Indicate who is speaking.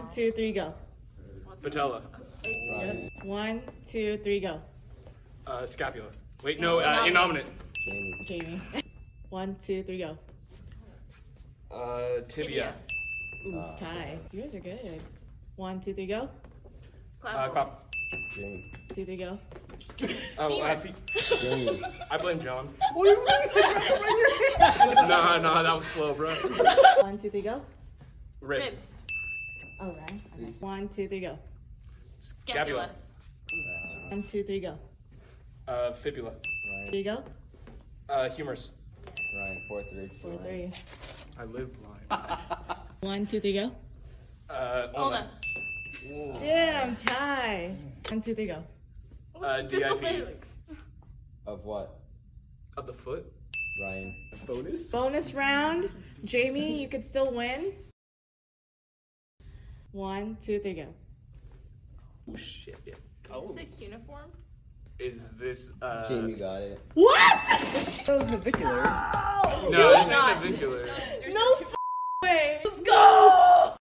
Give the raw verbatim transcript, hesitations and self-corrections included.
Speaker 1: two, three, go.
Speaker 2: Patella.
Speaker 3: Ryan.
Speaker 1: One, two, three, go.
Speaker 2: Uh, scapula. Wait, no, uh, innominate.
Speaker 3: Jamie.
Speaker 1: Jamie. One, two, three, go.
Speaker 2: Uh, tibia.
Speaker 1: Ooh,
Speaker 3: Uh,
Speaker 1: tie. You guys are good. One, two, three, go.
Speaker 2: Uh, clap.
Speaker 3: Jamie.
Speaker 1: Two, three, go.
Speaker 2: Oh, uh, feet.
Speaker 3: Jamie.
Speaker 2: I blame John.
Speaker 3: What do you mean?
Speaker 2: Nah, nah, that was slow, bro.
Speaker 1: One, two, three, go.
Speaker 2: Rib.
Speaker 1: Oh, right. Okay. One, two, three, go.
Speaker 2: Scapula.
Speaker 1: One, two, three, go.
Speaker 2: Uh, fibula.
Speaker 3: Ryan.
Speaker 1: Three, go.
Speaker 2: Uh, humerus.
Speaker 3: Ryan. Four, three.
Speaker 1: Four,
Speaker 3: Ryan.
Speaker 1: three.
Speaker 2: I live blind.
Speaker 1: One, two, three, go.
Speaker 2: Uh,
Speaker 4: Ulna.
Speaker 2: ulna.
Speaker 1: Damn, tie. One, two, three, go.
Speaker 2: Uh, D I V.
Speaker 3: Of what?
Speaker 2: Of the foot.
Speaker 3: Ryan.
Speaker 2: Bonus?
Speaker 1: Bonus round. Jamie, you could still win. One, two, three, go.
Speaker 2: Oh, shit. Yeah.
Speaker 4: Is this a uniform?
Speaker 2: Is this, uh...
Speaker 3: Jamie got it.
Speaker 1: What?
Speaker 3: That was navicular.
Speaker 2: No, it's
Speaker 4: not.
Speaker 2: not navicular.
Speaker 4: There's
Speaker 1: No
Speaker 4: two